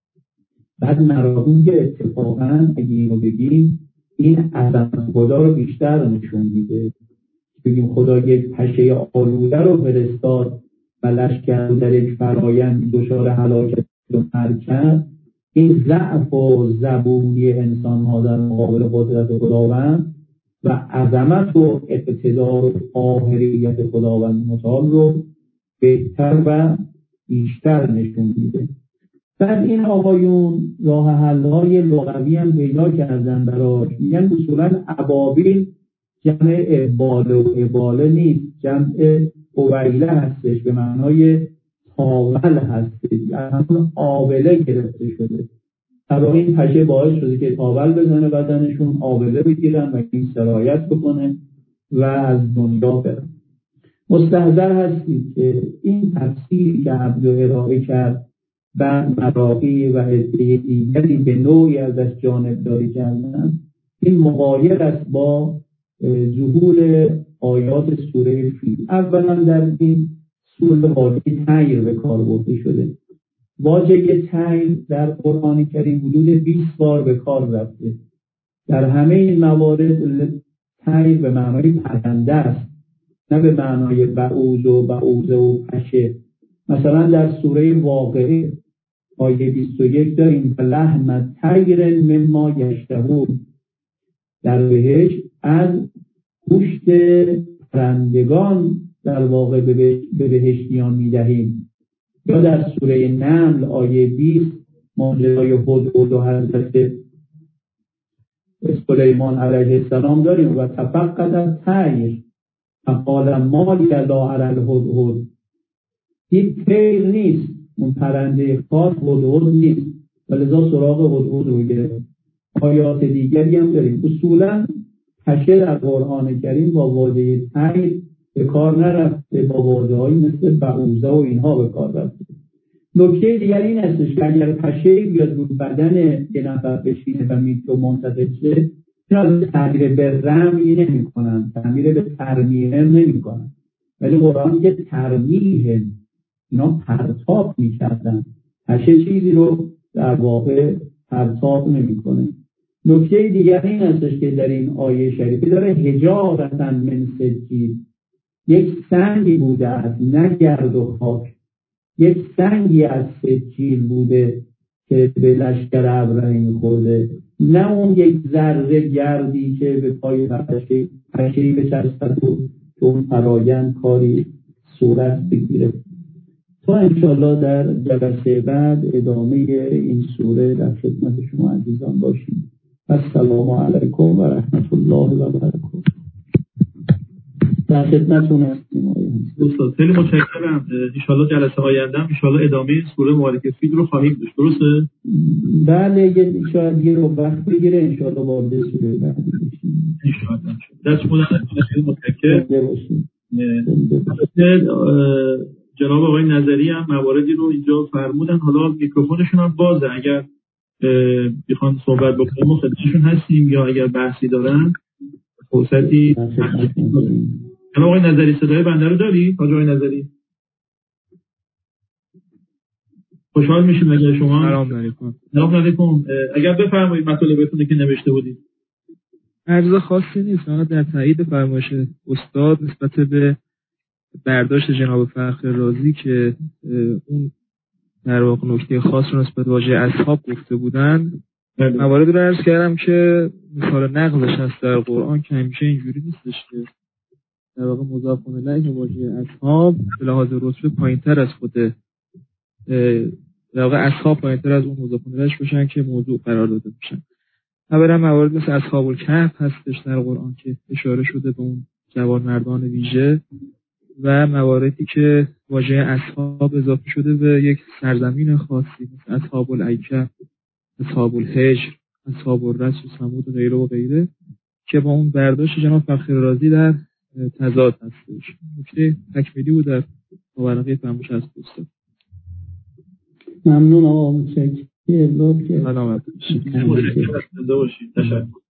بعد مراقبون که اتفاقاً اگه اینو بگیم این عظمت خدا رو بیشتر نشون میده. بگیم خدا یک پشه آلوده رو فرستاد و لشکر در یک فرایند دچار هلاکت و مرگ کرد. این ضعف و زبونی انسان ها در مقابل قدرت خداوند و عظمت و اقتدار و قاهریت خداوند متعال رو بهتر و بیشتر نشون میده. بعد این آقایون راه حل‌های لغوی هم پیدا کردن براش. میگن اصولاً ابابیل جمع اباله و اباله نیست، جمع اویله هستش، به معنای تاول هستش، از همون آبله گرفته شده. طبعا این پشه باعث شده که تاول بزنه بدنشون، آبله بگیرن و این سرایت بکنه و از دنیا برن. مستحضر هستید که این تفسیری که عبدو ارائه کرد و مراقی و عده دیگری به نوعی ازش جانبداری کردن، این مغایر است با ظهور آیات سوره فیل. اولا در این سوره واژه طیر به کار برده شده. واژه طیر در قرآن کریم حدود بیست بار به کار رفته. در همه این موارد طیر به معنای پرنده است، نه به معنای بعوض و بعوضه و پشه. مثلا در سوره واقعه آیه بیست و یک داریم لحم طیر مما یشتهون، در بهشت از گوشت پرندگان در واقع به بهشتیان میدهیم. یا در سوره نمل آیه بیست ماجرای هدهد و حضرت سلیمان علیه السلام داریم و تفقد الطیر فقال ما لی لا اری الهدهد. این طیر نیست، اون پرنده خاص هدهد نیست، ولذا سراغ هدهد رو گرفت. آیات دیگری هم داریم. اصولا پشه در قرآن کریم با واژه طیر به کار نرفته، با واژه‌هایی مثل بعوضه و اینها به کار رفته. نکته دیگر این هستش که اگر پشه بیاد رو بدن یه نفر بشینه و میکرو منتقل شه، اینا تعبیر به رمی نمی کنن، تعبیر به ترمیه نمی کنن، ولی قرآن که ترمیه اینا پرتاب می کردن. پشه چیزی رو در واقع پرتاب نمی کنه. نکته دیگر این هستش که در این آیه شریفه داره حجارة من سجیل، یک سنگی بوده است، نه گرد و خاک، یک سنگی از سجیل بوده که به لشکر ابرهه می‌خورده، نه اون یک ذره گردی که به پای پشه پشه‌ای بچسبد و اون فرایند کاری صورت بگیره. تا انشاءالله در جلسه بعد ادامه این سوره در خدمت شما عزیزان باشیم. السلام علیکم و رحمت الله و برکاته. در خدمتتون هستیم. استاد خیلی متشکرم. انشاءالله جلسه آینده انشاءالله ادامه سوره مبارکه فیل رو خواهیم داشت. درسته؟ بله، شاید یه رو وقت بگیره انشاءالله وارد سوره بعد بشیم. انشاءالله. دست مدن خیلی متشکرم. باشیم. جناب آقای نظری هم مواردی رو اینجا فرمودن. حالا میکروفونشون هم بازه، اگر بخوان صحبت بکنیم و خدمتشون هستیم یا اگر بحثی دارن فرصتی. جناب آقای نظری صدای بنده رو داری؟ حاج آقای نظری خوشحال میشیم اگر شما. سلام علیکم. سلام علیکم. اگر بفرمایید مطالبتون که نوشته بودید. عرض خاصی نیست، فقط در تایید فرمایش استاد نسبت به برداشت جناب فخر رازی که اون در واقع نکته خاص رو نسبت به واژه اصحاب گفته بودن. موارد رو عرض کردم که مثال نقضش هست در قرآن که همیشه اینجوری نیستش که در واقع مضاف الیه واژه اصحاب به لحاظ رتبه پایین‌تر از خود در واقع اصحاب پایین‌تر از اون مضاف الیهش باشن که موضوع قرار داده باشن. اولا موارد مثل اصحاب الکهف هستش در قرآن که اشاره شده به اون جوانمردان ویژه و مواردی که واژه اصحاب اضافه شده به یک سرزمین خاصی مثل اصحاب الایکه، اصحاب الحجر، اصحاب الرس و ثمود و غیره و غیره که با اون برداشت جناب فخر رازی در تضاد هستش. نکته تکمیلی بود در مبارکه فرموش از دوستان. ممنون آقا. متشکرم. سلامت باشید. تشکر.